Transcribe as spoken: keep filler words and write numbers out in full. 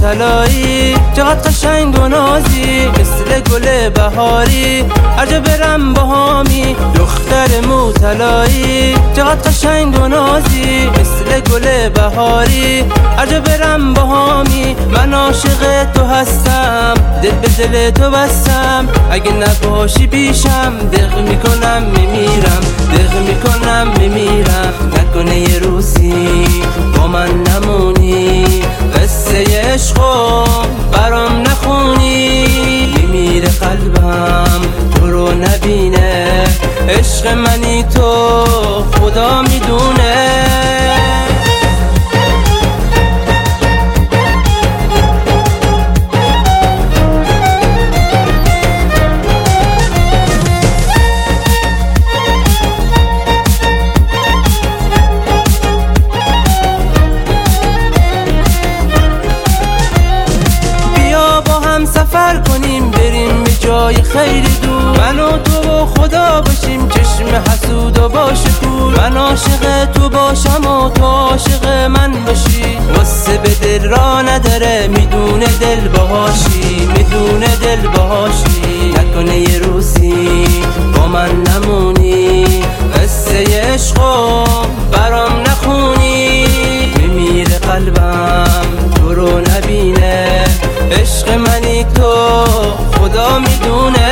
طلایی، چقدر قشنگ و نازی مثل گل بهاری. هرجا برم باهامی دختر مو طلایی، چقدر قشنگ و نازی مثل گل بهاری. هرجا برم باهامی من عاشق تو هستم، دل به دل تو بستم. اگه نباشی پیشم دق میکنم میمیرم، دق میکنم میمیرم. نکنه یه روزی با من نمونی، قصه عشقو برام نخونی. میمیره قلبم تو رو نبینه، عشق منی تو خدا میدونه. سفر کنیم بریم به جای خیلی دور، من و تو و خدا باشیم، چشم حسود و باشه کور. من عاشق تو باشم و تو عاشق من باشی، واسه به دل را نداره میدونه دل باهاشی، میدونه دل باهاشی. نکنه یه روزی با من نمونی، قصه عشقو برام نخونی. میمیره قلبم تو رو نبینه، عشق منی تو خدا میدونه.